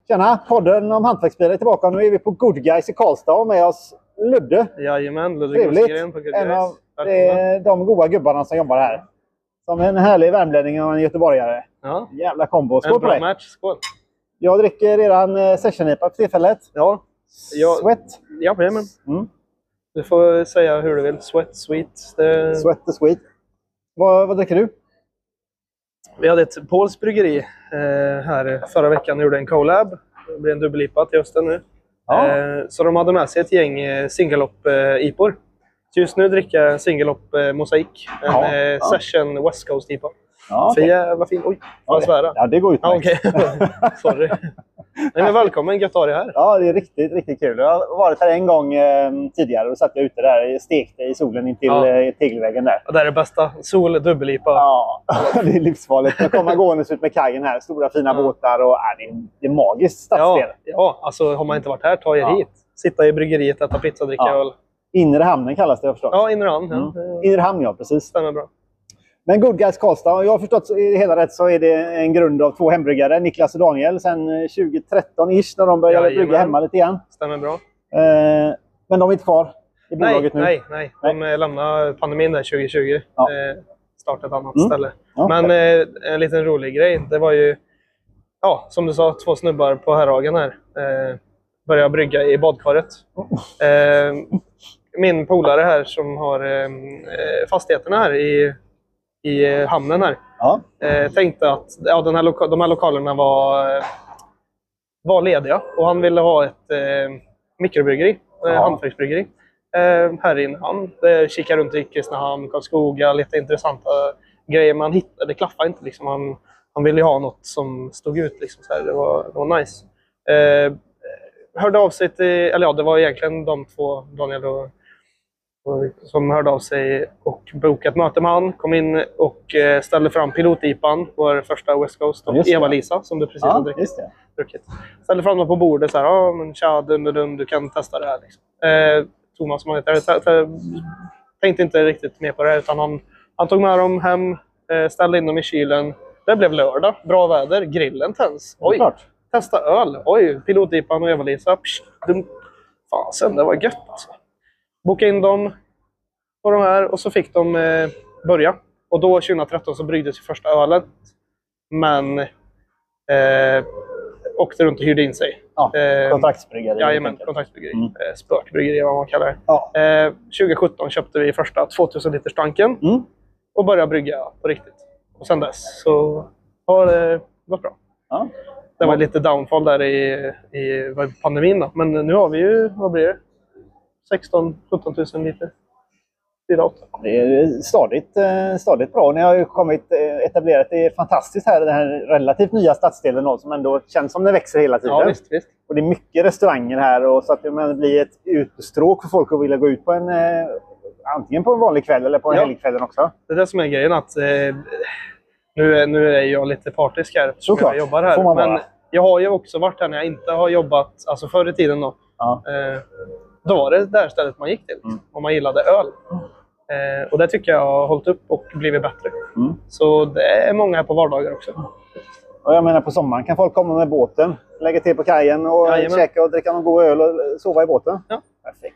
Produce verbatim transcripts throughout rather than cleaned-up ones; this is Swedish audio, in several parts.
Tjena, podden om hantverksbilar är tillbaka. Nu är vi på Good Guys i Karlstad och med oss Ludde. Jajamän, Ludde Trevligt. På Good En Guys. av det är de goda gubbarna som jobbar här. Som en härlig värmlänning och en göteborgare. Ja. Jävla kombo. Skål en på bra dig. match, skål. Jag dricker redan session-ipa för tillfället. Ja. Jag... Sweat. Ja, men. Mm. Du får säga hur du vill. Sweat, sweet. Det... Sweat the sweet. Vad, vad dricker du? Vi hade ett polskt bryggeri eh, här förra veckan och gjorde en collab. Det blir en dubbel-I P A till hösten nu. Ja. Eh, så de hade med sig ett gäng eh, singellopp-I P O R. Så just nu dricker jag singellopp eh, Mosaik. En Ja. eh, Ja. Session West Coast I P A. Ja, För okay. jag, vad fint. Oj, får jag svära? Ja, det går ut. Ja, okej. Okay. Sorry. Nej, men välkommen, gött att ha dig här. Ja, det är riktigt, riktigt kul. Jag har varit här en gång eh, tidigare och satt jag ute där och stekte i solen in till Ja. eh, tegelväggen där. Ja, det är det bästa. Sol, dubbel-I P A. Ja, det är livsfarligt. Jag kommer gående ut med kajen här. Stora fina Ja. båtar och äh, det, är, det är magiskt stadsdel. Ja, ja, alltså har man inte varit här, ta er Ja. hit. Sitta i bryggeriet, äta pizza, dricka Ja. öl. Inre hamnen kallas det, jag förstått. Ja, inre hamn. Mm. Ja. Inre hamn, ja, precis. Stämmer bra. Men Good Guys Karlstad, och jag har förstått så är det hela rätt så är det en grund av två hembryggare, Niklas och Daniel, sen tjugo-tretton-ish när de började Jajamän. brygga hemma lite grann. Stämmer bra. Eh, men de är inte kvar i Nej, bolaget nu. nej, nej. De eh, lämnade pandemin där tjugo tjugo. Ja. Eh, startade ett annat Mm. ställe. Ja. Men eh, en liten rolig grej. Det var ju, ja, som du sa, två snubbar på Herrhagen här. Eh, började brygga i badkaret. Eh, min polare här som har eh, fastigheterna här i, i hamnen här. Ja. Eh, tänkte att ja, den här loka de här lokalerna var, eh, var lediga. Och han ville ha ett eh, mikrobryggeri. Eh, Ja. hantverksbryggeri. Eh, här inne. Han eh, kikar runt i Kristinehamn, Karlskoga, lite intressanta grejer man hittade. Det klaffade inte liksom. Han, han ville ha något som stod ut liksom så här. Det var, det var nice. Eh, hörde av sig till, eller ja, det var egentligen de två, Daniel och, och som hörde av sig och bokade ett möte med han. Kom in och eh, ställde fram pilot-I P A N, vår första West Coast. Och Just det. Eva-Lisa, som du precis har Ja, druckit. just det. druckit. Ställde fram dem på bordet så här, ja men tja, dum, dum, du kan testa det här liksom. Eh, Thomas som han heter, så- så- tänkte inte riktigt mer på det här, utan han, han tog med dem hem, eh, ställde in dem i kylen. Det blev lördag, bra väder, grillen tänds. Ja, Oj, klart. testa öl. Oj, pilot-I P A N och Eva-Lisa. Psh, dum. Fasen, det var gött alltså. Boka in dem på de här och så fick de eh, börja. Och då tjugohundratretton så bryggdes ju första ölen. Men eh, åkte runt och hyrde in sig. Ja, Eh, kontraktsbryggare. Jajamän, kontraktsbryggeri. Mm. Eh, spökbryggeri vad man kallar det. Ja. Eh, tjugohundrasjutton köpte vi första tvåtusen liters tanken Mm. och började brygga på riktigt. Och sen dess så har det gått bra. Ja. Det var lite downfall där i, i pandemin då. Men nu har vi ju, vad blir det? sexton sjutton tusen liter. fyra åtta. Det är stadigt, eh, stadigt bra. Ni har ju kommit eh, etablerat. Det är fantastiskt här, den här relativt nya stadsdelen då, som ändå känns som den växer hela tiden. Ja, visst, visst. Och det är mycket restauranger här och så att det men, blir ett utstråk för folk att vilja gå ut på en eh, antingen på en vanlig kväll eller på en Ja. helgkvällen också. Det är det som är grejen att eh, nu, är, nu är jag lite partisk här eftersom Såklart. jag jobbar här. Får man vara. Men jag har ju också varit här när jag inte har jobbat, alltså förr i tiden då. Ja. Eh, då var det där stället man gick till Mm. om man gillade öl. Eh, och det tycker jag har hållit upp och blivit bättre. Mm. Så det är många här på vardagar också. Och jag menar på sommaren kan folk komma med båten, lägga till på kajen och Jajamän. käka och dricka någon god öl och sova i båten. Ja. Perfekt.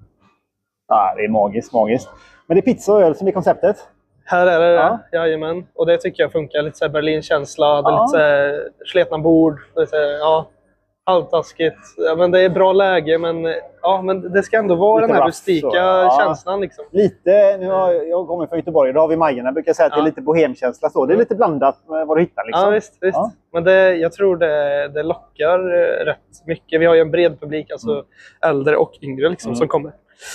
Ja, det är magiskt, magiskt. Men det är pizza och öl som är konceptet. Här är det, Ja. ja. Jajamän. Och det tycker jag funkar. Lite så här Berlin-känsla, det är Ja. lite så här sletna bord. Det är så här, ja, halvtaskigt. Ja, men det är bra läge, men, ja, men det ska ändå vara Lite den här rough, rustika så, ja. känslan. Liksom. Lite, nu har jag, jag kommer från Göteborg, då har vi Majorna. Jag brukar säga att det är Ja. lite bohemkänsla. Så. Det är lite blandat med vad du hittar. Liksom. Ja, visst. visst. Ja. Men det, jag tror det, det lockar eh, rätt mycket. Vi har ju en bred publik, alltså Mm. äldre och yngre liksom, Mm. som kommer.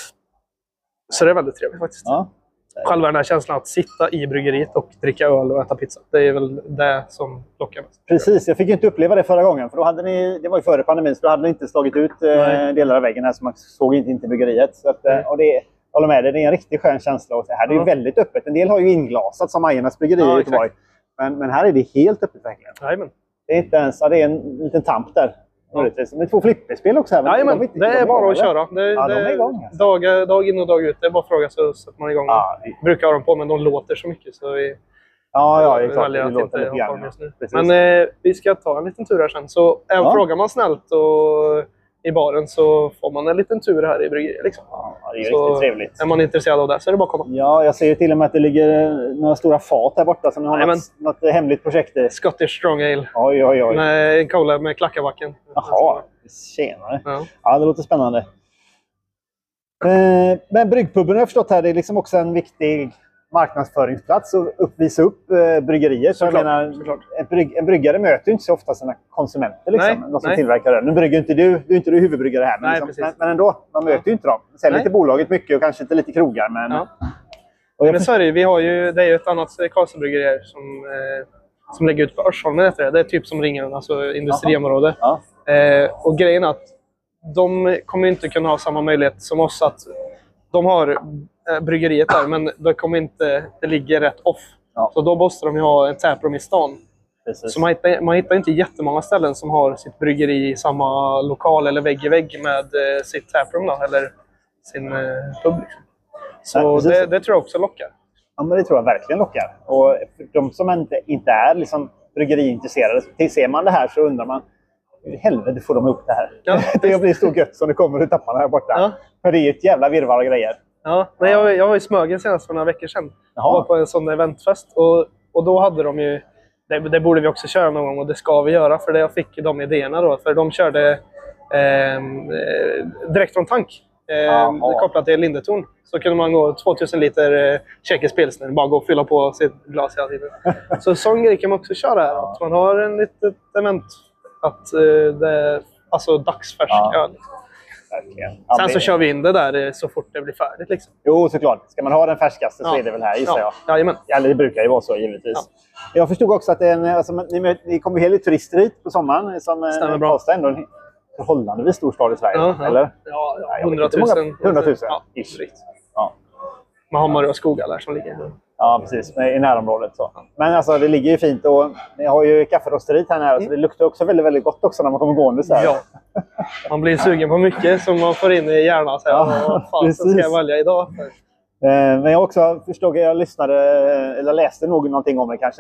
Så det är väldigt trevligt faktiskt. Ja. Själva den här känslan att sitta i bryggeriet och dricka öl och äta pizza. Det är väl det som lockar mest. Precis, jag fick ju inte uppleva det förra gången. För då hade ni, det var ju före pandemin, så då hade ni inte slagit ut eh, Nej. delar av väggen här. Så man såg inte in till bryggeriet. Så att, Nej. eh, och det, jag håller med dig, det är en riktigt skön känsla. Och det här är ju Ja. väldigt öppet. En del har ju inglasat som Majornas bryggeri Ja, i Göteborg. Men, men här är det helt öppet verkligen. Jajamän. Det är inte ens, ja, det är en liten tamp där. Ja. Det är två flipperspel också här. men Jajamän, de inte- det de är bara igång, att eller? köra. Det, Ja, de det, är igång, alltså. dag, dag in och dag ut. Det är bara att fråga så sätter man igång. Ja, det- Brukar ha dem på, men de låter så mycket. Så vi, Ja, ja, det är klart. Väljer Det att låter inte lite ha form grann. just nu. Precis. Men eh, vi ska ta en liten tur här sen. Så äh, Ja. frågar man snällt och i baren så får man en liten tur här i bryggeriet. Liksom. Ja, det är Så riktigt trevligt. är man intresserad av det så är det bara att komma. Ja, jag ser ju till och med att det ligger några stora fat här borta. Så ni har Nej, något, något hemligt projekt i. Scottish Strong Ale. Oj, oj, oj. Med en cola med Klackabacken. Jaha, tjenare. Ja. Ja, det låter spännande. Eh, men bryggpubben har jag förstått här, det är liksom också en viktig marknadsföringsplats och uppvisa upp eh, bryggerier. Så jag Såklart, menar, såklart. En, brygg, en bryggare möter ju inte så ofta sina konsumenter. Liksom, Nej, de som nej. tillverkar det. Nu brygger inte du, du är inte du huvudbryggare här. Men, Nej, liksom, precis. men, men ändå, man möter ju inte dem. Säljer Nej. till bolaget mycket och kanske inte lite krogar. Men, Ja. och jag Men så är det ju. Vi har ju, det är ju ett annat Karlsbryggeri här som, eh, som ligger ut på Örsholmen. Heter det. det är typ som Ringen, alltså industriområde. Ja. Eh, och grejen är att de kommer inte kunna ha samma möjlighet som oss att de har eh, bryggeriet där, men det kommer inte, det ligger rätt off. Ja. Så då måste de ju ha en taproom i stan. Precis. Så man hittar, man hittar inte jättemånga ställen som har sitt bryggeri i samma lokal eller vägg i vägg med eh, sitt taproom då, eller sin eh, pub. Liksom. Så Nej, precis. det, det tror jag också lockar. Ja, men det tror jag verkligen lockar. Och för de som inte, inte är liksom bryggeriintresserade, till ser man det här så undrar man hur i helvete får de upp det här? Ja. Det blir så gött som det kommer ur tapparna här borta. Ja. För det är ju ett jävla virrvarr av grejer. Ja, men jag, jag var i Smögen senast för några veckor sedan. Jag var på en sån eventfest och, och då hade de ju... Det, det borde vi också köra någon gång och det ska vi göra för det jag fick de idéerna då. För de körde eh, direkt från tank. Eh, kopplat till Lindetorn. Så kunde man gå tvåtusen liter eh, tjeckisk pilsner. Bara gå och fylla på sitt glas hela tiden. Så sån grej kan man också köra här. Att man har en litet event. Att eh, det alltså dagsfärsk Ja. öl. Verkligen. Ja, Sen det... så kör vi in det där eh, så fort det blir färdigt. Liksom. Jo, såklart. Ska man ha den färskaste så Ja. är det väl här, gissar Ja. jag. Jajamän. Eller det brukar ju vara så, givetvis. Ja. Jag förstod också att det är en, alltså, ni, möt, ni kommer hela turister hit på sommaren. Som Stämmer bra. Karlstad ändå en förhållandevis stor stad i Sverige. Ja, ja. Eller? Ja, ja, Nej, jag vet inte hundratusen. hur många- hundratusen. Ja, Ish. drygt. Ja. Med Hammarö och Skoga där som ligger. Ja, precis. I närområdet. Så. Men alltså, det ligger ju fint. Och ni har ju kafferosteriet här nära, Mm. så det luktar också väldigt, väldigt gott också när man kommer gående så här. Ja. Man blir sugen på mycket som man får in i hjärnan. Så här, Ja, vad fan precis. ska jag välja idag? Eh, Men jag också förstod, jag lyssnade, eller läste nog någonting om det kanske.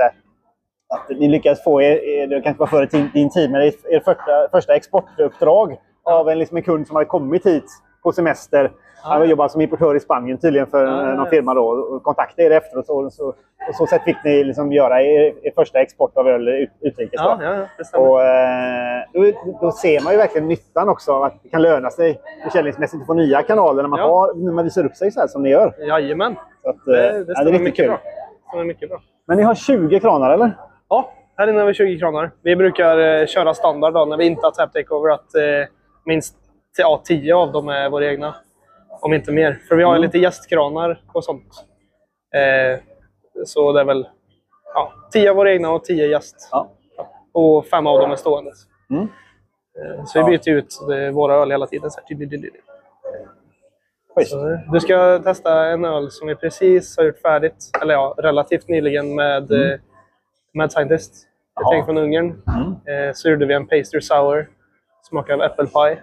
Att ni lyckades få er, er det kanske var före din, din tid, men er, er första, första exportuppdrag av en, liksom en kund som hade kommit hit på semester. Han ja. jobbade som importör i Spanien tydligen för Ja, ja, någon ja. firma då. Och kontaktade er efteråt. Och så, och så sätt fick ni liksom göra er, er första export av öl ut, utrikes. Ja, då. ja, ja, det stämmer. Och, eh, då, då ser man ju verkligen nyttan också av att det kan löna sig försäljningsmässigt att få nya kanaler när man, Ja. har, när man visar upp sig så här som ni gör. Jajamän. Så att, Det, eh, det ja, det är stämmer riktigt mycket kul. bra. Det stämmer mycket bra. Men ni har tjugo kranar eller? Ja, här inne har vi tjugo kronor. Vi brukar eh, köra standard då, när vi inte har tap takeover att eh, minst ja, tio av dem är våra egna. Om inte mer. För vi har ju Mm. lite gästkranar och sånt. Eh, så det är väl ja, tio av våra egna och tio gäst. Ja. Och fem av dem är stående. Mm. Eh, så vi Ja. byter ut eh, våra öl hela tiden. Så här. Schysst. Så, du ska testa en öl som vi precis har gjort färdigt. Eller ja, relativt nyligen med Mm. eh, Mad Scientist. Jag Jaha. tänker från Ungern. Mm. Eh, så gjorde vi en pastry sour. Smakar av apple pie.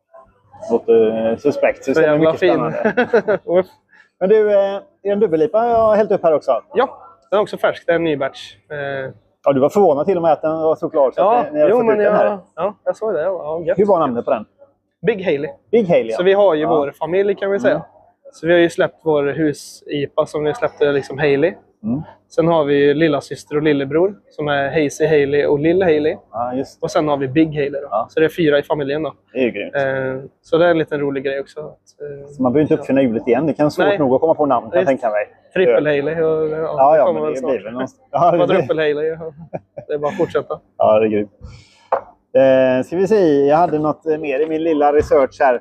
Låter suspekt. Så Så det är jävla mycket fin. spännande. Uff. Men du, eh, är det en dubbellipa jag har hällt upp här också? Ja, den är också färsk. Det är en ny batch. Eh, Ja, du var förvånad till och med att den var så klar. Så ja, att ni, ni hade jo, fått men ut den här. jag, ja, jag såg det. Ja, gött. Hur var namnet på den? Big Haley. Big Haley. Så vi har ju Ja. vår familj kan vi säga. Mm. Så vi har ju släppt vår hus-I P A som vi släppte liksom Haley. Mm. Sen har vi lilla syster och lillebror som är Hazy Haley och Lill Haley. Ja, just det. Och sen har vi Big Haley då. Ja. Så det är fyra i familjen då. Det är ju grymt. Eh, så det är en liten rolig grej också. Att, eh, Så man behöver inte uppfinna hjulet igen. Det kan vara svårt Nej. nog att komma på namn, kan jag Visst. tänka mig. Trippel Haley. Och, ja, Ja, ja, kommer men väl det snart. blir väl någonstans. Ja, det blir... Quadruple Haley. Ja. Det är bara att fortsätta. Ja, det är grymt. Eh, ska vi se. Jag hade något eh, mer i min lilla research här.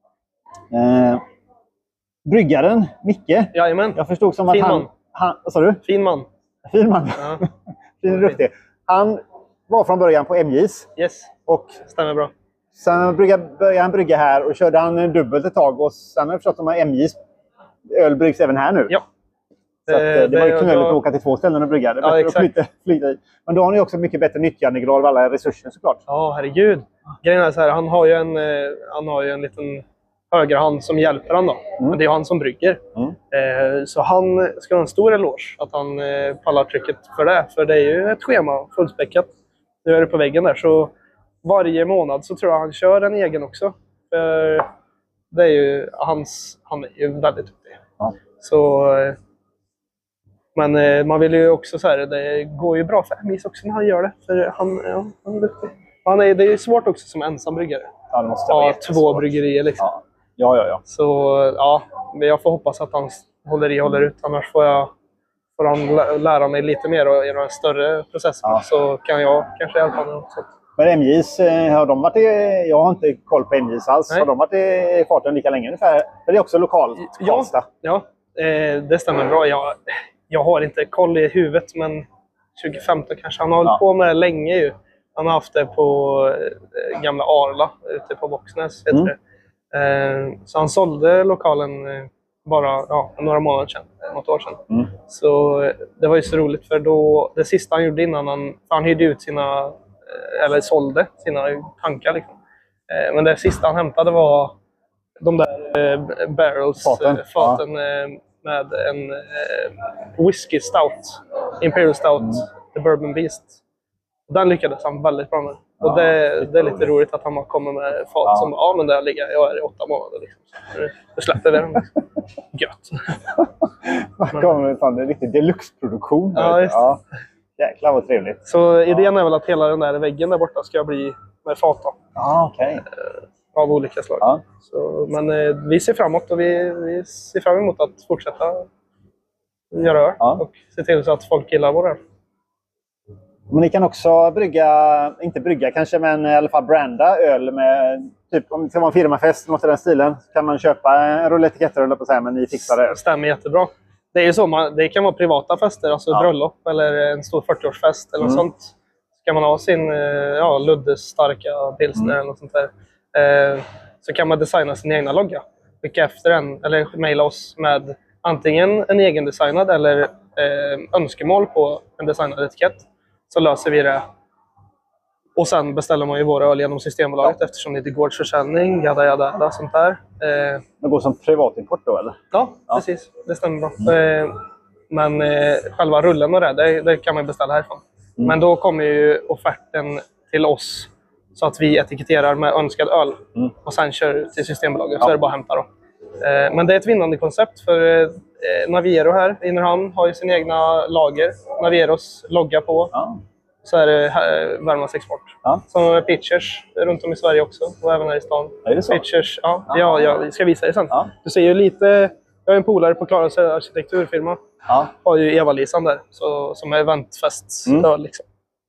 Eh, bryggaren, Micke. Jajamän. Jag förstod som att Fin han... man. han vad sa du? Fin man. Fin man. Ja. Fin och duktig. Han var från början på M J:s. Yes, Och stämmer bra. sen började började han brygga här och körde han dubbelt ett tag. Och sen har jag förstått att M J:s öl bryggs även här nu. Ja. Så att, eh, det, det- var ju knöligt då- att åka till två ställen och brygga. Det är Ja, bättre att exakt. flyta, flyta i. Men då har ni också mycket bättre nyttjandegrad av alla resurser såklart. Ja, herregud. Grejen är så här, han har ju en, eh, han har ju en liten högra hand som hjälper han då. Mm. Men det är han som brygger. Mm. Eh, så han ska ha en stor eloge att han eh, pallar trycket för det. För det är ju ett schema fullspäckat. Nu är det på väggen där. Så varje månad så tror jag han kör en egen också. För det är ju hans, han är ju väldigt duktig. Ja. Så, eh, men eh, man vill ju också så här, det går ju bra för Emis också när han gör det. För han, ja, han är duktig. Han är, det är ju svårt också som ensam bryggare. Ja, det måste vara Ja, två bryggerier liksom. Ja. Ja, ja, ja. Så ja, men jag får hoppas att han håller i håller ut. Annars får jag får han lä- lära mig lite mer och göra en större process. Ja. Så kan jag kanske hjälpa honom också. Men M Js, eh, har de varit i, jag har inte koll på M Js alls. Nej. Har de varit i farten lika länge ungefär? För det är också lokal Ja, Karlstad. ja eh, det stämmer bra. Jag, jag har inte koll i huvudet, men tjugo femton kanske. Han har hållit Ja. på med det länge ju. Han har haft det på eh, gamla Arla ute på Boxnäs. Heter Mm. det. Eh, så han sålde lokalen eh, bara ja, några månader sedan, eh, något år sedan. Mm. Så eh, det var ju så roligt, för då, det sista han gjorde innan han, för han hyrde ut sina, eh, eller sålde sina tankar liksom. Eh, men det sista han hämtade var de där eh, barrels, Faten. eh, faten eh, med en eh, whisky stout, Imperial Stout, Mm. The Bourbon Beast. Den lyckades han väldigt bra med. Och Ja, det, det är lite roligt att han kommer med fat Ja. som ja, men där ligger jag är i åtta månader. Liksom. Så nu- nu släpper vi den. Liksom. Gött. Det kommer fan en riktig deluxe-produktion. Ja, just det. Ja. Jäklar vad trevligt. Så idén är väl att hela den där väggen där borta ska bli med fat då, Ja, okej. av olika slag. Ja. Så, men eh, vi ser framåt och vi, vi ser fram emot att fortsätta göra öl Ja. och se till så att folk gillar vår öl. Men ni kan också brygga, inte brygga kanske, men i alla fall branda öl med, typ om det ska vara en firmafest, något i den stilen, så kan man köpa en rulle etiketter, eller på så här, men ni fixar det. Det stämmer jättebra. Det är ju så, man, det kan vara privata fester, alltså Ja. bröllop eller en stor fyrtioårsfest eller något Mm. sånt. Ska man ha sin eh, ja, Luddes starka pilsner Mm. eller något sånt där. Eh, så kan man designa sin egna logga. Skicka efter den eller mejla oss med antingen en egendesignad eller eh, önskemål på en designad etikett. Så löser vi det. Och sen beställer man ju våra öl genom Systembolaget Ja. eftersom det inte är gårdsförsäljning, jada jada jada, sånt där. Eh, Det går som privatimport då, eller? Ja, Ja. precis. Det stämmer bra. Eh, Men eh, själva rullen och det, det, det kan man beställa härifrån. Mm. Men då kommer ju offerten till oss så att vi etiketterar med önskad öl. Mm. Och sen kör till Systembolaget, Ja. så är det bara att hämta då. Eh, Men det är ett vinnande koncept, för eh, Naviero här i Innerhamn har ju sin egna lager. Navieros logga på. Ja. Så är det här, Värmlands export. Ja. Som är pitchers runt om i Sverige också. Och även här i stan. Är det så? Pitchers, ja. Ja. Ja, jag ska visa dig sen. Ja. Du ser ju lite... Jag har en polare på Klaras arkitekturfirma. Ja. Har ju Eva-Lisan där. Så, som är eventfestöl Mm. liksom.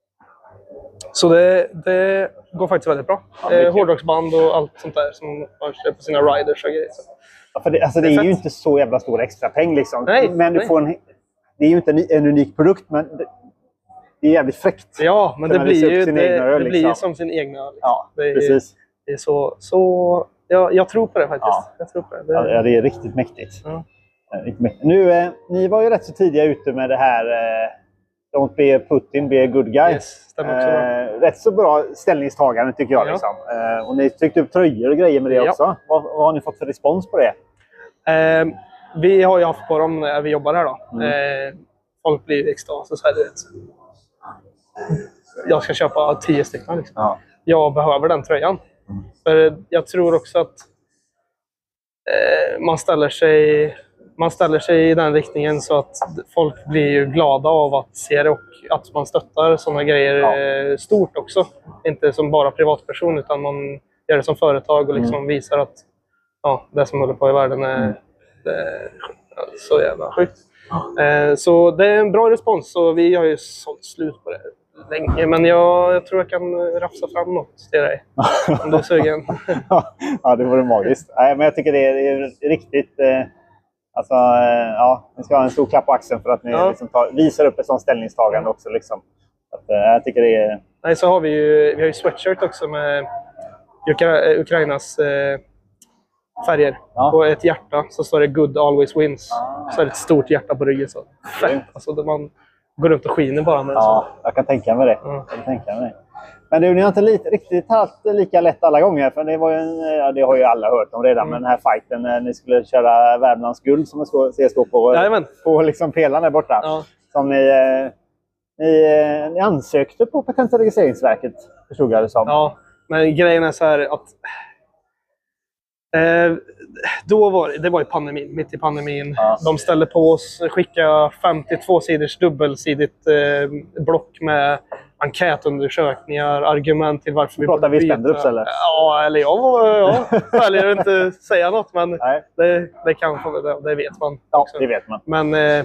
Så det, det går faktiskt väldigt bra. Ja, det är eh, kul. hårdrocksband och allt sånt där som man kör på sina riders och grejer. Så. Ja, för det, alltså, det Det är är ju fett. inte så jävla stor extra peng liksom. Nej, men du nej. får en, det är ju inte en, en unik produkt, men det, det är jävligt fräckt. Ja, men Kan det man blir visa upp ju, sin det, egna öl, det blir ju liksom. som sin egna öl. Liksom. Ja, det är, precis. Det är så... så ja, jag tror på det faktiskt. Ja. Jag tror på det. det Ja, ja, det är riktigt mäktigt. Ja. Eh, riktigt mäktigt. Nu, eh, ni var ju rätt så tidiga ute med det här eh, Don't be a Putin, be a good guy. Yes, stämmer också bra. Eh, rätt så bra ställningstagande tycker jag. Ja. Liksom. Eh, och ni tryckte upp tröjor och grejer med det Ja. också. Vad, vad har ni fått för respons på det? Eh, vi har ju haft på dem när vi jobbar här då. Mm. Eh, folk blir i extas och så här, du vet. Jag ska köpa tio stycken liksom. Ja. Jag behöver den tröjan. Mm. För jag tror också att eh, man ställer sig man ställer sig i den riktningen så att folk blir ju glada av att se det och att man stöttar sådana grejer Ja. eh, stort också. Inte som bara privatperson, utan man gör det som företag och liksom visar att ja, det som håller på i världen är, Mm. det är så jävla sjukt. Eh, så det är en bra respons, och vi har ju sålt slut på det länge. Men jag, jag tror jag kan rafsa fram något till dig om du är sugen. Ja, det vore magiskt. Nej, men jag tycker det är, det är riktigt... Eh, alltså, eh, ja, ni ska ha en stor klapp på axeln för att ni Ja. liksom tar, visar upp ett sånt ställningstagande också. Liksom. Att, eh, jag tycker det är... Nej, så har vi ju, vi har ju sweatshirt också med Ukra Ukrainas eh, färger. Ja. På ett hjärta så står det Good always wins. Ah. Så är det ett stort hjärta på ryggen. Så. Fett. Alltså, då man går runt och skiner bara med det. Ja, jag kan tänka mig det. Ja. Jag kan tänka mig det. Men du, ni har inte lite, riktigt haft lika lätt alla gånger. För det var ju en, ja, det har ju alla hört om redan. Mm. Men den här fighten när ni skulle köra Värmlands guld som jag ser stå på, på liksom pelaren där borta. Ja. Som ni, ni, ni ansökte på Patent- och registreringsverket, förstod jag det som. Ja, men grejen är så här att eh, då var det, det var i pandemin, mitt i pandemin. Ja. De ställde på oss, skickade femtiotvå sidors dubbelsidigt eh, block med enkätundersökningar, argument till varför vi borde byta. Pratar vi eller? Ja, eller jag var, ja, väljer inte säga något, men det, det kan det, det vet man. Ja, det vet man. Men, eh,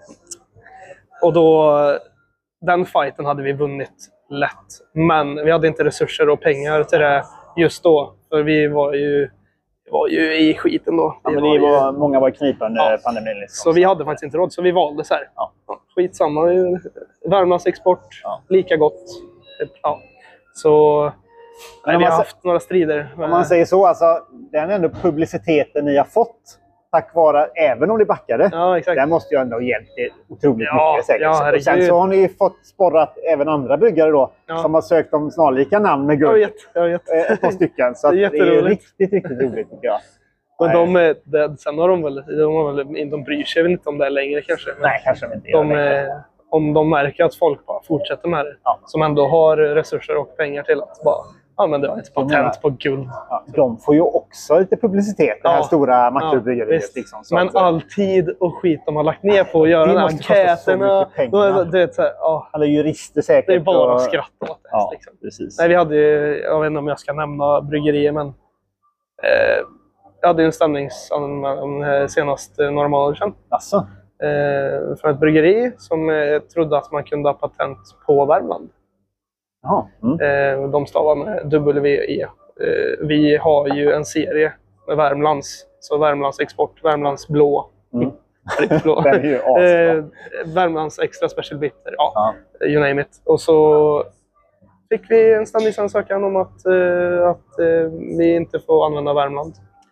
och då, den fighten hade vi vunnit lätt. Men vi hade inte resurser och pengar till det just då. För vi var ju, var ju i skiten då. Ja, men var var, ju, många var i knipa under ja, pandemin. Liksom. Så vi hade faktiskt inte råd, så vi valde så här. Ja. Skitsamma, Värmlands export, ja. Lika gott. Ja. Så nej, vi har haft några strider. Om man säger så, alltså, den ändå publiciteten ni har fått tack vare, även om det backade, ja, exakt. Den måste ju ändå ha hjälpt er otroligt ja, mycket säkert. Ja, och sen så har ni fått sporrat även andra byggare då, ja. Som har sökt om snarlika namn med guld. Jag vet, jag vet. Ett par stycken, så det är, det är riktigt, riktigt roligt tycker jag. Men de är, det, sen har de väl, de, har väl, de bryr sig väl inte om det längre kanske. Men nej, kanske inte. De, är, om de märker att folk bara fortsätter med det, ja. Som ändå har resurser och pengar till att bara använda ett patent på guld. Ja, de får ju också lite publicitet, det här ja. Stora makrobryggeriet. Ja, liksom, men all tid och skit de har lagt ner på att göra de här enkäterna. Det är så här, ja. Alla jurister säkert. Det är bara att skratta åt det. Ja, liksom. Precis. Nej, vi hade, jag vet inte om jag ska nämna bryggerier, men eh, jag hade en stämningsanmälan senast några månader sedan. Asså? Eh, för ett bryggeri som eh, trodde att man kunde ha patent på Värmland. Jaha. Mm. Eh, de stavar med W E. Eh, vi har ju en serie med Värmlands. Så Värmlands export, Värmlands blå. Mm. blå. Det är ju eh, Värmlands extra special bitter. Ja, ja, you name it. Och så fick vi en stämningsansökan om att, eh, att eh, vi inte får använda Värmland.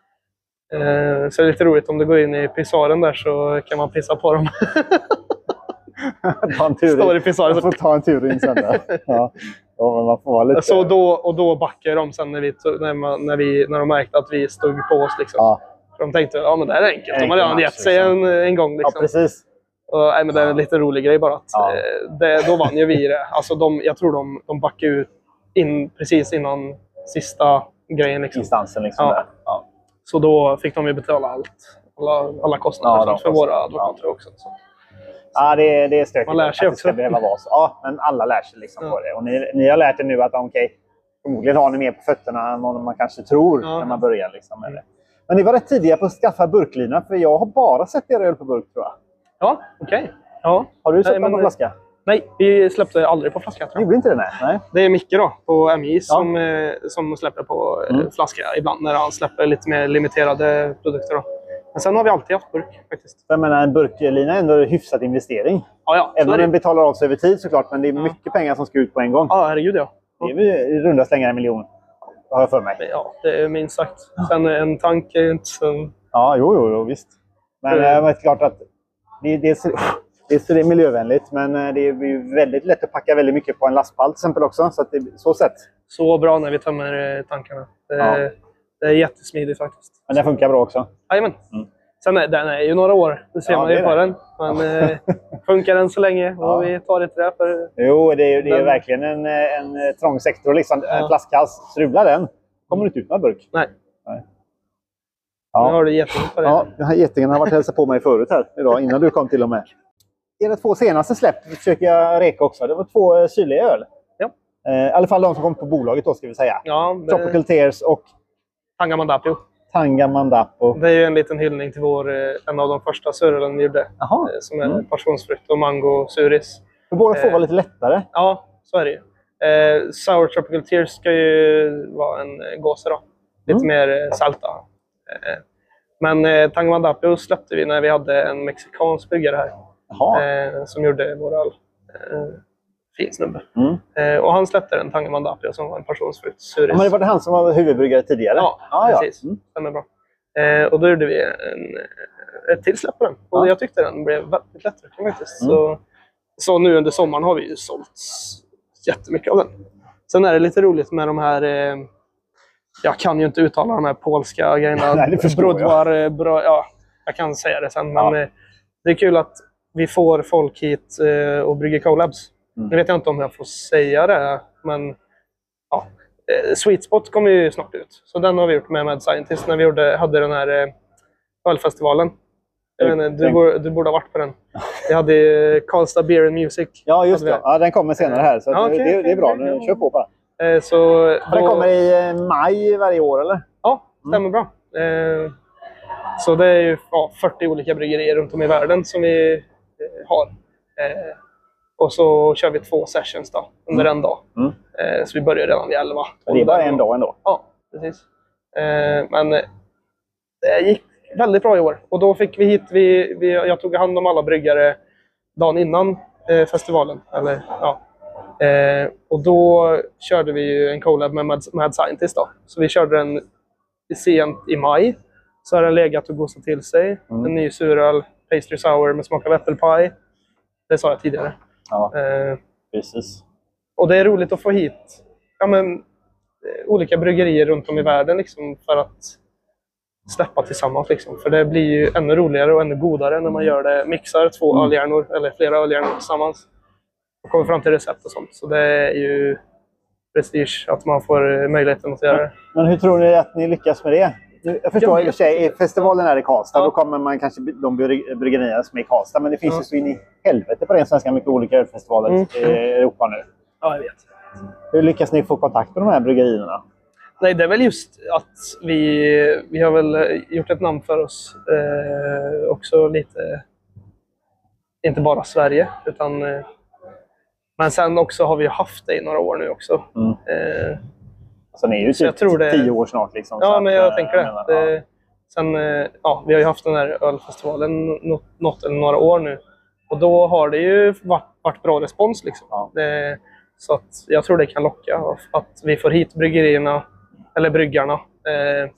Eh, så det är lite roligt, om du går in i pisaren där så kan man pissa på dem. ta en tur Står i pisaren. Man får ta en tur in sen där. Ja. Ja, man får vara lite... Så då, och då backade de sen när, vi, när, man, när, vi, när de märkte att vi stod på oss. Liksom. Ja. För de tänkte, ja men det här är enkelt. De har redan gett sig en, en gång. Liksom. Ja, precis. Och, nej, men det är en lite rolig grej bara. Att, ja. det, då vann ju vi det. Alltså de, jag tror de, de backade ut in, precis innan sista grejen. Liksom. Instansen liksom. Ja. Där. Ja. Så då fick de ju betala allt. Alla, alla kostnader ja, för våra advokater ja. Också. Så. Ja, det är, det är stökigt. Man lär sig också. Det ska vara så. Ja, men alla lär sig liksom ja. På det. Och ni, ni har lärt er nu att okay, förmodligen har ni mer på fötterna än vad man kanske tror ja. När man börjar. Liksom, med det. Men ni var rätt tidiga på att skaffa burklina, för jag har bara sett er öl på burk, tror jag. Ja, okej. Okay. Ja. Har du släppt på flaska? Nej, vi släppte aldrig på flaska. Ni gjorde inte det? Nej. nej. Det är Micke då, på M I som, ja. som släpper på mm. flaska ibland när han släpper lite mer limiterade produkter. Då. Men sen har vi alltid haft burk faktiskt. Jag menar, en burklina är ändå en hyfsad investering. Ja, ja. Även om den betalar av sig över tid såklart, men det är ja. Mycket pengar som ska ut på en gång. Ja, herregud ja. Det är i runda slängar en miljon, har jag för mig. Ja, det är minst sagt. Sen en tank är ju inte så... Ja, jo, jo, jo visst. Men det är klart att det, det, är, det är miljövänligt, men det är väldigt lätt att packa väldigt mycket på en lastpall till exempel också. Så att det så sätt. Så bra när vi tömmer tankarna. Det, ja. Det är jättesmidigt faktiskt. Men den funkar bra också? Jajamän. Mm. Sen är den är ju några år, det ser ja, man ju på den. Men eh, funkar den så länge och ja. Vi tar det till det. För jo, det är, det är verkligen en, en trång sektor. Liksom. Ja. En flaskhals, strular den, kommer du inte ut med burk. Nej. Nej. Ja. Nu har du gettingen på det. Ja, den här gettingen har varit hälsa på mig förut här idag, innan du kom till och med. Era två senaste släpp försöker jag reka också. Det var två syrliga öl. Ja. Eh, I alla fall de som kom på bolaget då, ska vi säga. Ja, det... Tropical Tears och Tangamandapio. Tangamandapo. Det är ju en liten hyllning till vår, en av de första surölen vi gjorde. Aha. Som är mm. passionsfrukt och mango suris. För båda två var lite lättare. Ja, så är det ju. Eh, Sour Tropical Tears ska ju vara en gåse då. Lite mm. mer salta. Eh, men eh, Tangamandapio släppte vi när vi hade en mexikansk bryggare här. Eh, som gjorde vår öl. Eh, fin snubbe. Mm. Eh, och han släppte en Tangamandapio som var en passionsfrukt suris. Ja, men det var det han som var huvudbryggare tidigare? Ja, ah, precis. Ja. Mm. Den är bra. Eh, och då gjorde vi en, ett till släpp på den. Och ja. Jag tyckte den blev väldigt lättdrucken faktiskt. Mm. Så, så nu under sommaren har vi ju sålt jättemycket av den. Sen är det lite roligt med de här... Eh, jag kan ju inte uttala de här polska grejerna. Nej, det förstår jag. Eh, bra, ja, jag kan säga det sen. Men ja. eh, det är kul att vi får folk hit eh, och brygger collabs. Mm. Nu vet jag inte om jag får säga det, men... Ja. Eh, Sweet Spot kommer ju snart ut. Så den har vi gjort med Mad Scientist när vi gjorde, hade den här eh, ölfestivalen. Jag menar, du, borde, du borde ha varit på den. Vi hade eh, Karlstad Beer and Music. Ja, just det. Ja, den kommer senare här. Så ja, okay, det, det är bra. Nu kör på bara. Eh, så, då... Den kommer i eh, maj varje år, eller? Ja, stämmer mm. bra. Eh, så det är ju ja, fyrtio olika bryggerier runt om i världen som vi eh, har. Eh, och så kör vi två sessions då, under mm. en dag. Mm. Eh, så vi börjar redan vid elva. Det är bara en dag ändå? Ja, precis. Eh, men det gick väldigt bra i år. Och då fick vi hit, vi, vi, jag tog hand om alla bryggare dagen innan eh, festivalen. Eller, ja. eh, och då körde vi ju en collab med Mad, Mad Scientist då. Så vi körde den sent i maj. Så har den legat och gosat till sig. Mm. En ny suröl, pastry sour med smak av äppelpaj. Det sa jag tidigare. Ja, eh, precis. Och det är roligt att få hit ja, men, olika bryggerier runt om i världen liksom, för att släppa tillsammans. Liksom. För det blir ju ännu roligare och ännu godare när man gör det, mixar två mm. öljärnor eller flera öljärnor tillsammans och kommer fram till recept och sånt. Så det är ju prestige att man får möjligheten att göra det. Men hur tror ni att ni lyckas med det? Jag förstår i och för sig, festivalen är i Karlstad, ja. Då kommer man kanske de bryggerierna som är i Karlstad, men det finns ja. ju så in i helvete på den svenska mycket olika ölfestivaler mm. i Europa nu. Ja, jag vet. Hur lyckas ni få kontakt med de här bryggerierna? Nej, det är väl just att vi, vi har väl gjort ett namn för oss eh, också lite, inte bara Sverige, utan eh, men sen också har vi haft det i några år nu också. Mm. Eh, Så ni är ju typ jag tror det... tio år snart. Liksom, ja, så men att, jag tänker det. menar, det ja. Sen, ja, vi har ju haft den här ölfestivalen något, något eller några år nu. Och då har det ju varit, varit bra respons. Liksom. Ja. Det, så att jag tror det kan locka att vi får hit bryggerierna, eller bryggarna, eh,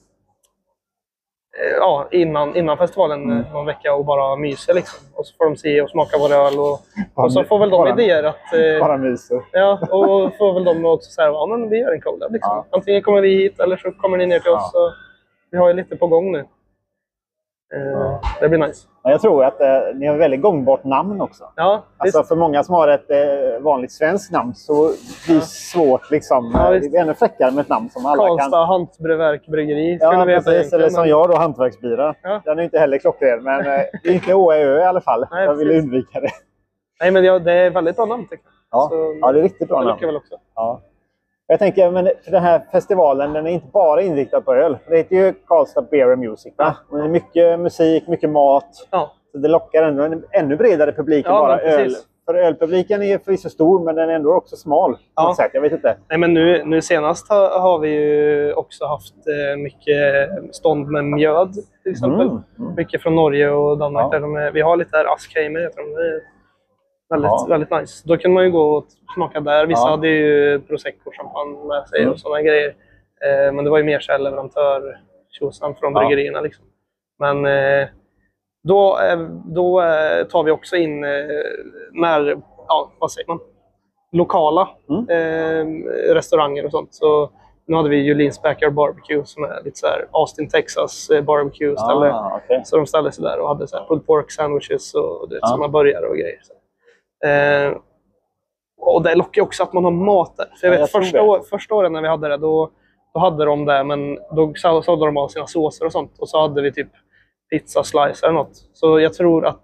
ja, innan, innan festivalen mm. någon vecka och bara myser. Liksom. Och så får de se och smaka vår öl. Och, och så får väl de bara, idéer att... Eh, bara myser. Ja, och får väl de också säga ja, men vi gör en collab. Liksom. Ja. Antingen kommer vi hit eller så kommer ni ner till ja. oss. Så vi har ju lite på gång nu. Eh, ja. Det blir nice. Jag tror att eh, ni har ett väldigt gångbart namn också. Ja, alltså för många som har ett eh, vanligt svenskt namn så blir det ja. svårt liksom. Ja, det är ännu fräckare med ett namn som alla Karlstad kan... Hantverk Bryggeri. Ja, precis. Eller som men... jag då, Hantverksbira. Ja. Den är inte heller klockren, men eh, det är inte Å E Ö i alla fall. Nej, jag vill precis. undvika det. Nej, men det är väldigt bra namn tycker jag. Ja, så, ja det är riktigt bra namn. Väl också. Ja. Jag tänker, men för den här festivalen, den är inte bara inriktad på öl. Det heter ju Karlstad Beer and Music, va? Ja. Det är mycket musik, mycket mat. Ja. Så det lockar ändå en ännu bredare publik än ja, bara öl. För ölpubliken är förvisso stor, men den är ändå också smal. Ja. Sätt. Jag vet inte. Nej, men nu, nu senast har, har vi ju också haft eh, mycket stånd med mjöd, till exempel. Mm. Mm. Mycket från Norge och Danmark. Ja. Där de är, vi har lite där Askheimer, jag tror de är väldigt, ja. väldigt nice. Då kan man ju gå och smaka där. Vissa ja. hade ju prosecco champagne med sig mm. och sådana grejer. Eh, men det var ju mer så här leverantör tjosan från ja. bryggerierna liksom. Men eh, då, eh, då eh, tar vi också in eh, när, ja, vad säger man? Lokala mm. eh, restauranger och sånt. Så nu hade vi Julins Backyard Barbecue som är lite så här Austin, Texas eh, barbecue ställe. Ah, okay. Så de ställde sig där och hade så här pulled pork sandwiches och du, ah. sådana burgare och grejer. Så. Eh, och det lockar också att man har mat där. För jag vet, ja, jag första, år, första åren när vi hade det, då, då hade de det, men då sålde de av sina såser och sånt. Och så hade vi typ pizza slice eller något. Så jag tror att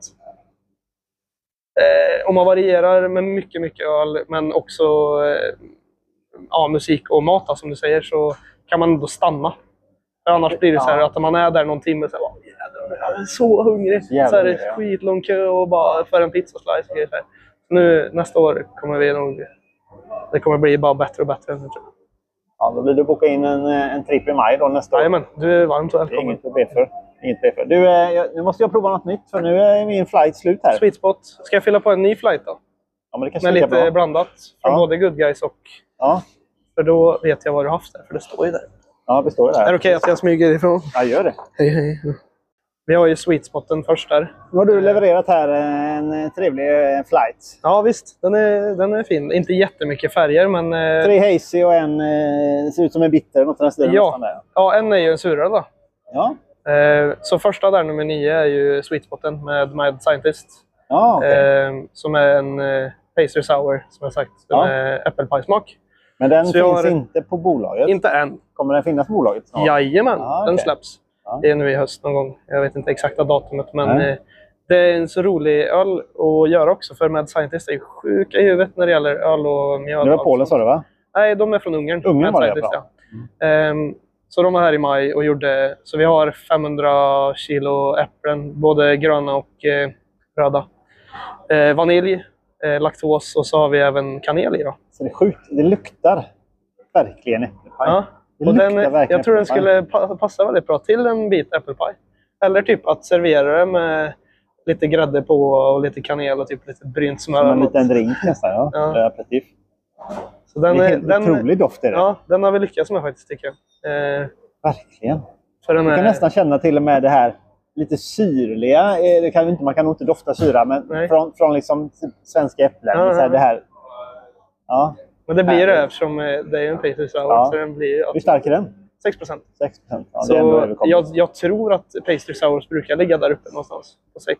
eh, om man varierar med mycket, mycket öl, men också eh, ja, musik och mat då, som du säger, så kan man ändå stanna. För annars blir det så här att man är där någon timme så här, jag är så hungrig. Jävlar, så är det ja. skitlång kö och bara för en pizza slice och grejer. Nu nästa år kommer vi nog, det kommer bli bara bättre och bättre. Ja, då blir du boka in en, en tripp i maj då nästa år. Jajamän, du är varmt välkommen. Inget att be för. Inget be för. Du, eh, nu måste jag prova något nytt för nu är min flight slut här. Sweet spot. Ska jag fylla på en ny flight då? Ja, men det kan med lite bra. Blandat från ja. både good guys och... Ja. För då vet jag vad du har haft där, för det står ju där. Ja, det står ju där. Är det okej okay att jag smyger ifrån? Ja, gör det. Hej, hej. Vi har ju Sweet Spoten först där. Nu har du levererat här en trevlig flight. Ja visst, den är, den är fin. Inte jättemycket färger men... Eh... Tre hazy och en eh, ser ut som en bitter. Något nästan ja. Där. ja, en är ju en surare då. Ja. Eh, så första där, nummer nio, är ju Sweet Spoten med Mad Scientist. Ja, okay. eh, som är en eh, Pastry Sour, som jag sagt. Den ja. är äppelpajsmak. Men den så finns har... inte på bolaget? Inte än. Kommer den finnas på bolaget snart? Jajamän, ah, okay. den släpps. Ja. Det är nu i höst någon gång. Jag vet inte exakta datumet, men eh, det är en så rolig öl att göra också. För Mad Scientist är ju sjuka i huvudet när det gäller öl och mjöl. Det var Polen sa du va? Nej, de är från Ungern. Ungern var det, ja. Mm. Um, så de var här i maj och gjorde... Så vi har femhundra kilo äpplen, både gröna och eh, röda. Eh, vanilj, eh, laktos och så har vi även kanel i då. Så det är sjukt. Det luktar verkligen äppelpaj. Ja. Det Och luktar den, verkligen jag tror den äppelpaj. skulle pa passa väldigt bra till en bit äppelpaj. Eller typ att servera det med lite grädde på och lite kanel och typ lite brynt smör. Som en liten drink nästan, ja. Ja. ja aperitif. Så den, det är helt den, otrolig doft är det. Ja, den har vi lyckats med faktiskt tycker jag. Eh, Verkligen. för den Man är, kan nästan känna till och med det här lite syrliga. Det kan inte, man kan nog inte dofta syra, men Nej. från, från liksom svenska äpplen. Ja, så här, ja. det här. Ja. Men det blir Härligt. det eftersom det är en Pastry Sour. Ja. Så den blir, Hur stark är den? sex procent. sex procent. Ja, Så det är ändå överkomligt. jag, jag tror att Pastry Sours brukar ligga där uppe någonstans. På sex.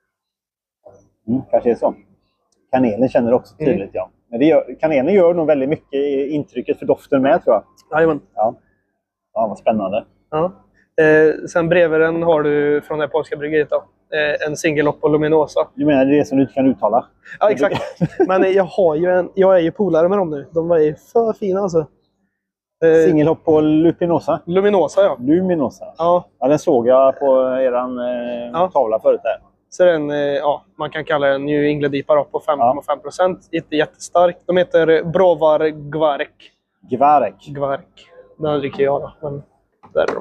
Mm, kanske är så. Kanelen känner också tydligt, Mm. ja. Men det gör, kanelen gör nog väldigt mycket i intrycket för doften med, tror jag. Jajamän. Ja. Ja, vad spännande. Ja. Eh, sen bredvid den har du från det polska bryggeriet då, eh, en Single Hop Luminosa. Du menar det som du inte kan uttala? Ja, exakt. Men jag, har ju en, jag är ju polare med dem nu. De var ju för fina alltså. Eh, Singelhopp på Lupinosa? Luminosa, ja. Luminosa? Ja. Ja, den såg jag på eran eh, Ja. tavla förut där. Så den, eh, ja, man kan kalla den New England I P A på fem komma fem procent. Inte jättestark. De heter Browar Gvarek. Gvarek? Gvarek. Den dricker jag då, men där är de.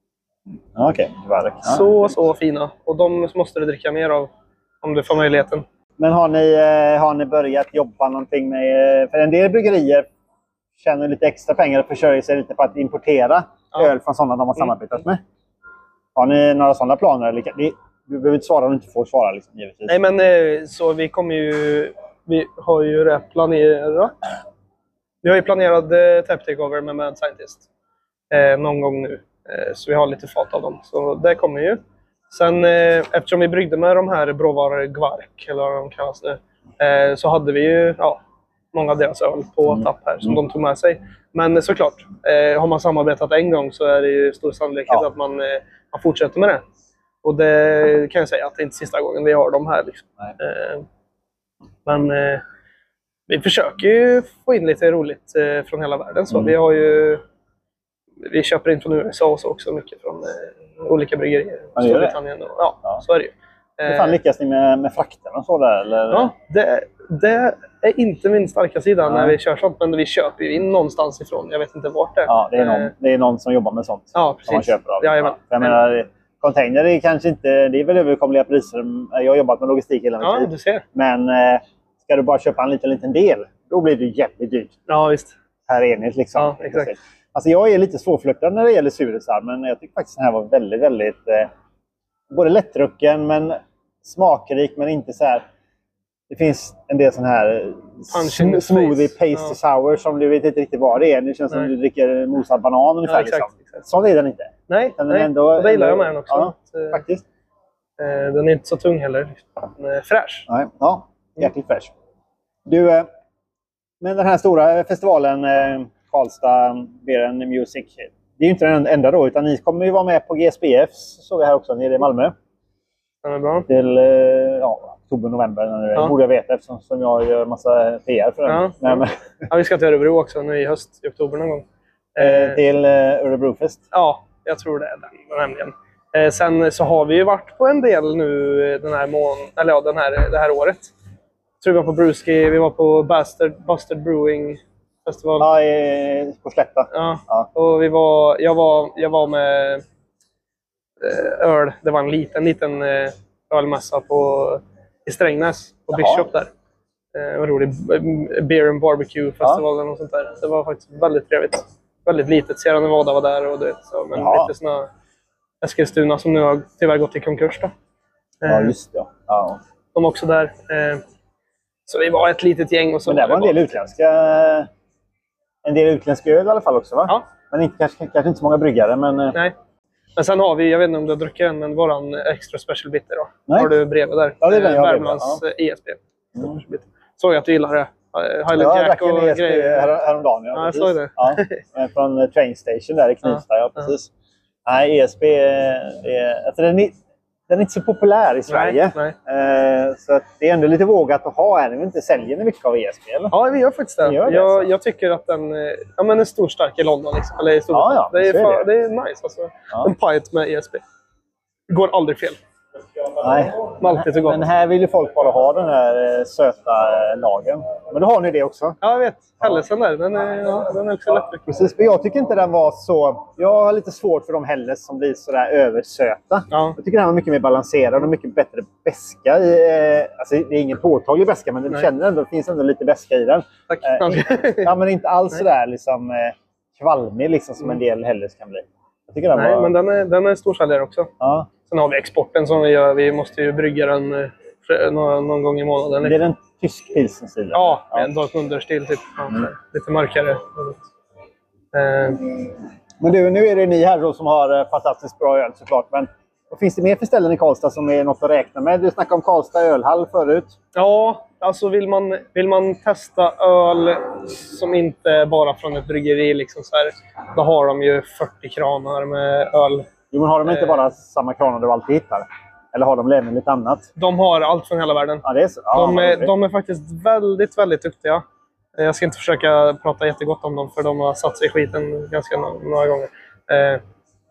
Ja, okej. Okay. Gvarek. Ja. Så, så fina. Och de måste du dricka mer av om du får möjligheten. Men har ni, eh, har ni börjat jobba någonting med... Eh, för en del bryggerier tjänar lite extra pengar och försörjer sig lite på att importera Ja. öl från sådana de har samarbetat med. Har ni några sådana planer? Eller, det, du behöver inte svara om du inte får svara, liksom, givetvis. Nej, men eh, så vi kommer ju... Vi har ju det planerat. Vi har ju planerat eh, Tap Takeover med Mad Scientist. Eh, någon gång nu. Eh, så vi har lite fat av dem. Så det kommer ju. Sen eh, eftersom vi bryggde med de här Browar Gvarek, eller vad de kallas nu. Eh, så hade vi ju ja, många av deras öl på Mm. tapp här som de tog med sig. Men såklart, eh, har man samarbetat en gång så är det ju stor sannolikhet Ja. att man, eh, man fortsätter med det. Och det kan jag säga att det är inte sista gången vi har dem här. Liksom. Eh, men eh, vi försöker ju få in lite roligt eh, från hela världen. Så Mm. vi har ju... Vi köper in från U S A och så också mycket från eh, olika bryggerier. Ja, det gör det. Storbritannien och, ja, Ja. så är det ju. Hur fan lyckas ni med, med frakten och så där? Eller? Ja, det, det är inte min starka sida Ja. när vi kör sånt. Men vi köper ju in någonstans ifrån. Jag vet inte vart det är. Ja, det är, någon, Eh, det är någon som jobbar med sånt. Ja, Som man precis. köper av. Jajamän. Ja. Jag menar, container är kanske inte... Det är väl överkomliga priser. Jag har jobbat med logistik hela min Ja, tid. du ser. Men eh, ska du bara köpa en liten, liten del, då blir det jävligt dyrt Ja, visst. per enhet. Liksom. Ja, exakt. Alltså, jag är lite svårflörtad när det gäller surisar, men jag tycker faktiskt den här var väldigt, väldigt... Eh, både lättdrucken, men smakrik, men inte så här... Det finns en del sån här Punch in the sm- smoothie face. pasty Ja. sour som du vet inte riktigt vad det är. Det känns som Nej. du dricker mosad banan ungefär. Ja, exakt, liksom. exakt. Så är den inte. Nej, Den är nej. ändå- och det gillar jag ändå- med den också. Ja, Att, eh, Faktiskt. eh, den är inte så tung heller. Den är fräsch. Nej. Ja, jäkligt fräsch. Du, eh, men den här stora festivalen, eh, Karlstad Beer and Music, det är ju inte den enda då, utan ni kommer ju vara med på G S B F, såg jag här också, nere i Malmö. Den är bra. Till eh, ja, oktober, november. När det Ja. borde jag veta eftersom som jag gör massa P R för den. Ja, Men, men, Ja, vi ska till Örebro också nu i höst, i oktober någon gång. eh, Eh, till eh, Örebrofest. Ja, jag tror det är den nämligen. Eh, sen så har vi ju varit på en del nu eh, den här mån eller ja, den här, det här året. Jag tror vi var på Brewski, vi var på Bastard, Bastard Brewing Festival. Ja, i, på Slätta. Ja. Ja. Och vi var, jag, var, jag var med eh, öl. Det var en liten, liten eh, ölmässa på, i Strängnäs på Jaha. Bishop där. Eh, en rolig b- Beer and Barbecue Festival eller något sånt där. Det var faktiskt väldigt trevligt. Väldigt litet. Sierra Nevada var där och du vet, så, men Jaha. lite såna Eskilstuna som nu har tyvärr gått i konkurs. Då. Ja, just det. Ja. De är också där. Eh, så vi var ett litet gäng. Och så men det var en del bara... utländska... En del utländska öl i alla fall också, va? Ja. Men inte, kanske, kanske inte så många bryggare, men... Nej. Men sen har vi, jag vet inte om du har druckit den, men våran extra special bitter då. Nej. Har du bredvid där? Ja, det är den jag har Värmlands bredvid, E S P. Mm. Såg att du gillar det. Highland Ja, jag Jack drack en och E S P grejer. här, häromdagen. Ja, Ja, jag såg det. Ja, från Train Station där i Knivsta, ja, Ja. precis. Nej, E S P är... är alltså den, är den är inte så populär i Sverige. Nej, Eh, så att det är ändå lite vågat att ha här. Ni inte säljer ni mycket av E S P, eller? Ja, vi gör faktiskt det. Vi gör det, jag, alltså. jag tycker att den eh, ja, men är stor stark i London. Liksom. Eller i Ja, ja, det, är så är fan, det. det är nice. Alltså. Ja. En pint med E S P. Går aldrig fel. Nej. Maltigt och gott. Men här vill ju folk bara ha den här eh, söta eh, lagen. Men då har ni det också. Ja, jag vet. Hellesen där, den är, ja, den är också lätt. Precis, men jag tycker inte den var så... Jag har lite svårt för de Helles som blir sådär översöta. Ja. Jag tycker den var mycket mer balanserad och mycket bättre beska i... Eh, alltså det är ingen påtaglig beska, men du Nej. känner ändå, det finns ändå lite beska i den. Tack. Eh, ja, men inte alls sådär liksom eh, kvalmig liksom, som en del Helles kan bli. Jag tycker den Nej, var... men den är, den är storsäljare också. Ja. Sen har vi exporten som vi gör. Vi måste ju brygga den eh, för- någon, någon gång i månaden. Det är den tysk pilsen-stilen. Ja, en Dortmunder-stil typ. Ja, Mm. lite mörkare. Eh, Men du, nu är det ni här då som har eh, fantastiskt bra öl såklart. Men vad finns det mer för ställen i Karlstad som är något att räkna med? Du snackade om Karlstad ölhall förut. ja, alltså vill man, vill man testa öl som inte är bara från ett bryggeri, liksom så här, då har de ju fyrtio kranar med öl. Jo, men har de inte Eh. bara samma kranar du alltid hittar? Eller har de även lite annat? De har allt från hela världen. Ja, det är så. Ja, De vad är, roligt. de är faktiskt väldigt, väldigt duktiga. Jag ska inte försöka prata jättegott om dem, för de har satt sig i skiten ganska no- några gånger. Eh,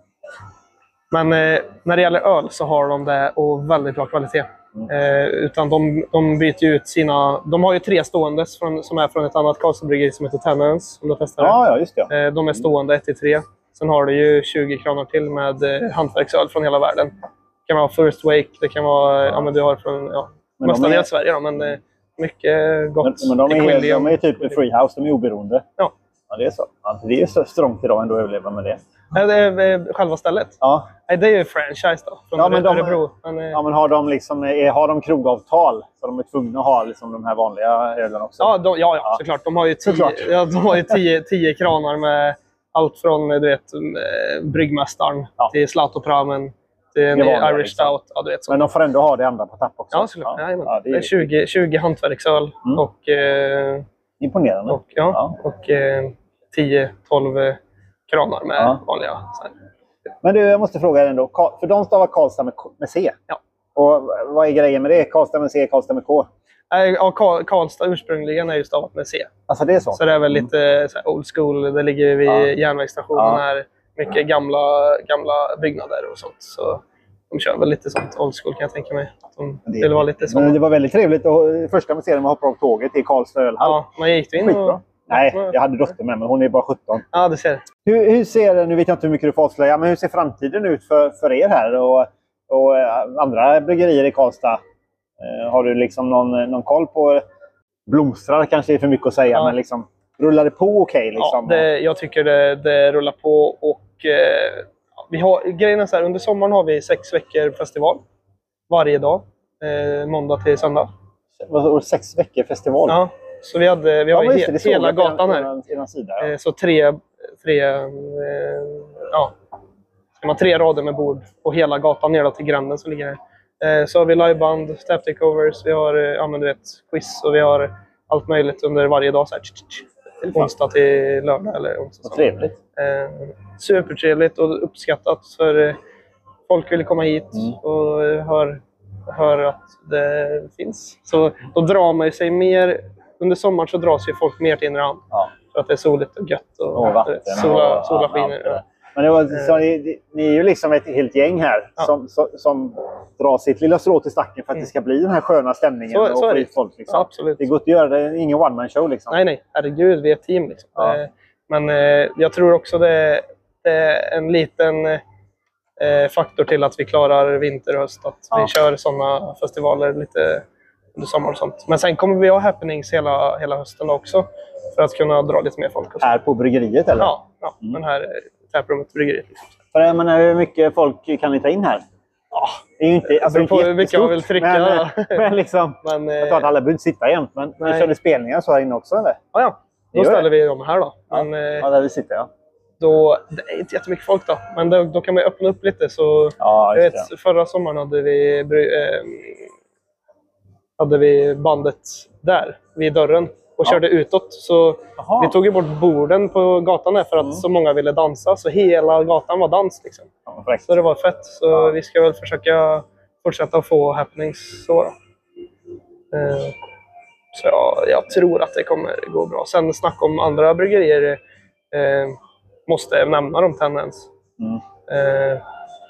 Men eh, när det gäller öl så har de det och väldigt bra kvalitet. Eh, utan de, de byter ju ut sina... De har ju tre stående från, som är från ett annat Karlstadbryggeri som heter Tennens, om du testar det. Ja, ja, just det. Eh, de är stående ett till tre. Sen har du ju tjugo kronor till med eh, hantverksöl från hela världen. Det kan vara First Wake, det kan vara... Ja, men du har från... Ja, Men de nästan är- hela Sverige då, men eh, mycket gott. Men, men de, är, Equilibrium. de är typ en freehouse, de är oberoende. Ja. Ja, det är så. Ja, det är så strångt idag ändå att överleva med det. Nej, det är eh, själva stället. Ja, Nej, det är ju franchise då, från Ja, men de- Örebro. Men, eh, ja men har de, liksom, är, har de krogavtal så de är tvungna att ha liksom, de här vanliga ölen också? Ja, de, ja, ja, Ja. såklart. De har ju tio, Såklart. ja, de har ju tio, tio kranar med allt från du vet, eh, Bryggmästaren Ja. till Zlatopramen till en Det vanliga, Irish liksom. Stout. Ja, du vet, så. Men de får ändå ha det andra på tapp också? Ja, såklart. Ja, ja, det det är är tjugo, tjugo hantverksöl Mm. och, eh, imponerande. och, ja, och eh, tio tolv eh, kranar med Ja. vanliga. Så här. Men du, jag måste fråga dig ändå. Ka- För de stavar Karlstad med, K- med C. Ja. Och vad är grejen med det? Karlstad med C, Karlstad med K? Nej, ja, Karl- Karlstad ursprungligen är ju stavat med C. Alltså det är så? Så det är väl lite så här old school. Det ligger vid Ja. järnvägsstationen Ja. här. Mycket gamla, gamla byggnader och sånt. Så de kör väl lite sånt old school kan jag tänka mig. Att de Det- vill vara lite Men såna. det var väldigt trevligt. Och första man ser när man hoppar av tåget är Karlstad ölhall. Ja, man gick in Skitbra. och... Nej, jag hade dotter med, men hon är bara sjutton. Ja, du ser. Hur, hur ser, nu vet jag inte hur mycket du får avslöja, men hur ser framtiden ut för, för er här och, och eh, andra bryggerier i Karlstad? Eh, har du liksom någon, någon koll på, blomstrar kanske är för mycket att säga, Ja. men liksom rullar det på okej? Ja, liksom? det, jag tycker det, det rullar på. Och eh, vi har, grejen är så här, under sommaren har vi sex veckor festival. Varje dag. Eh, måndag till söndag. Vad sa du, sex veckor festival? Ja, så vi, hade, vi har men ju just det, he, det såg hela jag på gatan er- här. er- er sida, ja. Eh, Så tre, tre, eh, ja, de har tre rader med bord på hela gatan ner till gränden som ligger här. Eh, Så har vi liveband, step takeovers, vi har eh, ja, men du vet, quiz och vi har allt möjligt under varje dag. Så här, tch, tch, tch, onsdag till lördag eller onsdag. Vad trevligt. Eh, supertrevligt och uppskattat för eh, folk vill komma hit Mm. och eh, hör, hör att det finns. Så då drar man sig mer, under sommaren så dras ju folk mer till Innerhamn. Ja. För att det är soligt och gött och, Och vatten. sola, och, sola ja, allt skiner. det där. Men det var, så ni, ni är ju liksom ett helt gäng här Ja. som, som, som drar sitt lilla strå till stacken för att Mm. det ska bli den här sköna stämningen Så- och så är få det. hit folk. Liksom. Ja, absolut. Det går inte att göra det, ingen one-man-show. Liksom. Nej, nej. Herregud, vi är ett team. Liksom. Ja. Eh, Men eh, jag tror också det, det är en liten eh, faktor till att vi klarar vinter och höst. Att Ja. vi kör sådana festivaler lite under sommaren och sånt. Men sen kommer vi ha happenings hela, hela hösten också. För att kunna dra lite mer folk. Och så. Här på bryggeriet eller? Ja, ja. Mm. Men här, taproomet, bryggeriet. Liksom. För jag menar, hur mycket folk kan ni ta in här? Ja, det är ju inte, alltså, på hur mycket jag vill trycka. Men, men liksom, men, jag tror att alla borde sitta jämt. Men ni körde spelningar så här inne också, eller? Ja, ja. Då ställer vi dem här då. Men, ja, ja, där vi sitter, ja. Då, det är inte jättemycket folk då, men då, då kan man öppna upp lite. Så, ja, jag vet, förra sommaren hade vi, eh, hade vi bandet där vid dörren och ja. körde utåt. Så Aha. vi tog ju bort borden på gatan där för att mm. så många ville dansa. Så hela gatan var dans liksom. Ja, så det var fett. Så ja. vi ska väl försöka fortsätta få happenings så då. Eh, så ja, jag tror att det kommer gå bra. Sen snack om andra bryggerier. Eh, måste nämna dem Tennens. Mm. Eh,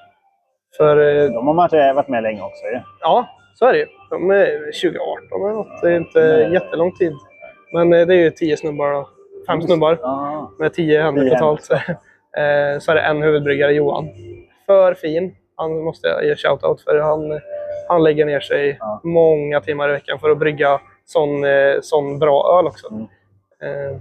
för, eh, de har varit med länge också. Ja, ja så är det ju. De är tjugo arton eller något. Det är inte Nej. jättelång tid. Men eh, det är ju tio snubbar då. Fem snubbar. Ah. Med tio händer totalt. eh, så är det en huvudbryggare, Johan. För fin. Han måste jag ge shoutout för. Han, han lägger ner sig ah. många timmar i veckan för att brygga sån, eh, sån bra öl också. Mm. Eh,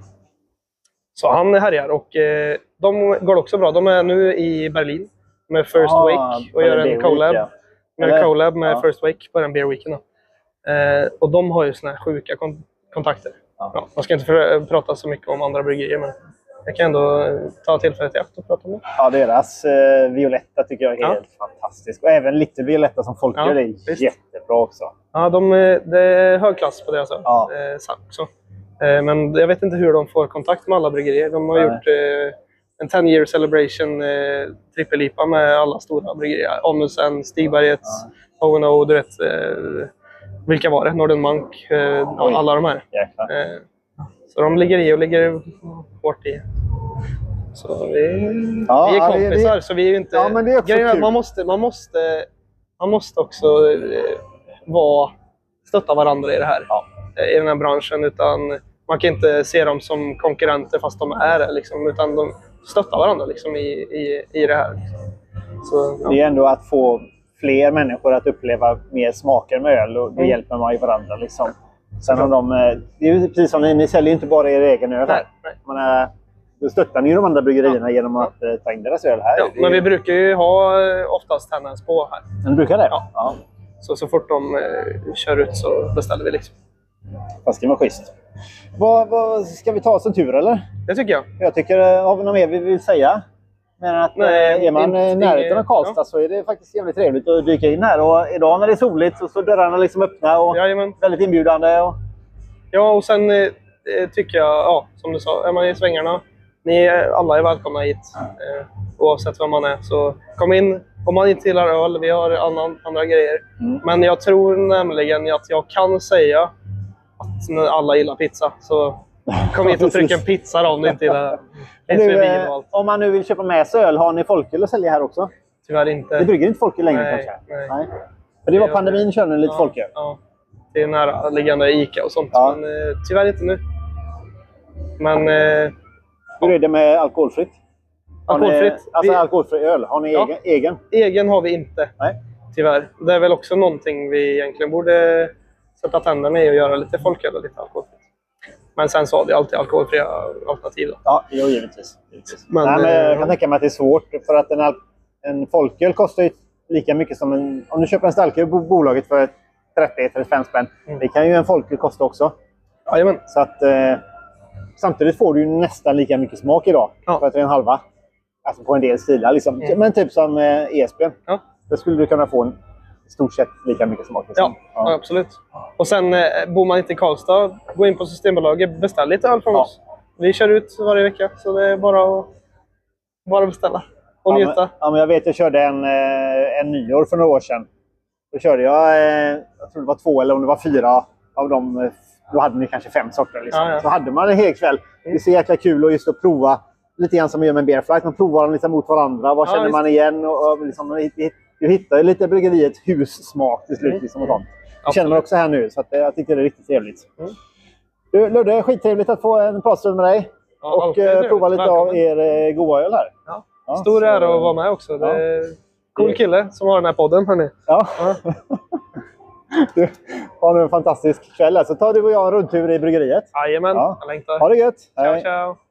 Så han härjar och eh, de går också bra. De är nu i Berlin med First ah, Wake och gör en collab, week, ja. med, collab med ja. First Wake på den Beer Weeken. Eh, och de har ju såna här sjuka kon kontakter. Ja. Ja, man ska inte för, prata så mycket om andra bryggerier, men jag kan ändå ta tillfället i akt och prata om det. Ja, deras eh, Violetta tycker jag är helt ja. fantastisk. Och även lite Violetta som folk ja, gör, det är visst. jättebra också. Ja, de, det är hög klass på deras öl. Ja. Eh, också. Men jag vet inte hur de får kontakt med alla bryggerier. De har Nej. gjort eh, en ten year celebration eh, trippel-I P A med alla stora bryggerier. Amundsen, Stigberget, ja. O and O, du vet. Eh, vilka var det? Northern Monk, eh, alla de här. Eh, så de ligger i och ligger hårt i. Så vi, ja, vi är kompisar, det, så vi är ju inte... Ja, men det är också kul. Man måste, man måste, man måste också eh, vara, stötta varandra i det här. Ja. I den här branschen, utan man kan inte se dem som konkurrenter fast de är det, liksom, utan de stöttar varandra liksom, i, i, i det här. Så, ja. Det är ändå att få fler människor att uppleva mer smaker med öl och då mm. hjälper man ju varandra. Liksom. Sen om de, det är ju precis som ni, ni säljer ju inte bara er egen öl här. Nej, nej. Man, då stöttar ni ju de andra bryggerierna ja. genom att ja. ta in deras öl här. Ja, men vi brukar ju ha oftast Tennens på här. Men brukar det? Ja. ja. Så, så fort de eh, kör ut så beställer vi liksom. Fast det var schysst. Vad, vad, ska vi ta oss en tur eller? Det tycker jag. Jag tycker, har vi något mer vi vill säga? Men att Nej, är man i närheten av Karlstad ja. så är det faktiskt jävligt trevligt att dyka in här. Och idag när det är soligt så står dörrarna liksom öppna och Jajamän. väldigt inbjudande. Och... Ja, och sen eh, tycker jag, ja, som du sa, är man i svängarna, ni alla är välkomna hit. Eh, oavsett vem man är. Så kom in. Om man inte gillar öl, vi har annan, andra grejer. Mm. Men jag tror nämligen att jag kan säga att när alla gillar pizza, så kom hit och tryck en pizza då, om du inte gillar nu, eh, om man nu vill köpa med sig öl, har ni folköl att sälja här också? Tyvärr inte. Det brygger inte folköl längre nej, kanske? Nej. nej. För det var pandemin, körde ni lite ja, folköl? Ja, det är nära liggande Ica och sånt. Ja. Men eh, tyvärr inte nu. Men... Eh, Hur är det med alkoholfritt? Alkoholfritt? Ni, alltså vi... alkoholfri öl. Har ni ja. egen, egen? Egen har vi inte. Nej. Tyvärr. Det är väl också någonting vi egentligen borde sätta tänderna i och göra lite folköl och lite alkoholfritt. Men sen så har vi alltid alkoholfria alternativ. Då. Ja, jo, givetvis. givetvis. Men, Nej, men jag kan tänka mig att det är svårt. För att en, en folköl kostar ju lika mycket som en... Om du köper en starköl på bolaget för trettio till trettiofem spänn. Mm. Det kan ju en folköl kosta också. Jajamän. Så att... Eh, samtidigt får du ju nästan lika mycket smak idag. Ja. För att det är en halva. Alltså på en del stilar liksom. Mm. Men typ som eh, E S P. Ja. Då skulle du kunna få en i stort sett lika mycket smak. Liksom. Ja, ja. ja, absolut. Och sen eh, bor man inte i Karlstad, gå in på Systembolaget, beställ lite öl från ja. oss. Vi kör ut varje vecka, så det är bara att bara beställa och ja, njuta. Men, ja, men jag vet, jag körde en, en nyår för några år sedan. Då körde jag, eh, jag tror det var två eller om det var fyra av dem. Då hade ni kanske fem sorter. Liksom. Ja, ja. Så hade man en hel kväll. Det är så jäkla kul att just att prova lite grann som man gör med en beer flight. Man provar dem lite mot varandra. Vad ja, känner man igen? Och, och liksom, du hittar lite bryggeriets hussmak till slut. Liksom, och sånt. Det känner man också här nu. Så att, jag tycker det är riktigt trevligt. Mm. Du, Ludde, skittrevligt att få en pratstund med dig. Ja, och eh, prova lite Välkommen. av er eh, goda öl här. Ja. Ja, Stor så... ära att vara med också. Det är ja. cool kille som har den här podden. Hörni. Ja. ja. Du har nu en fantastisk kväll. Så tar du och jag en rundtur i bryggeriet. Jajamän, ja. jag längtar. Ha det gött. Ciao, ciao.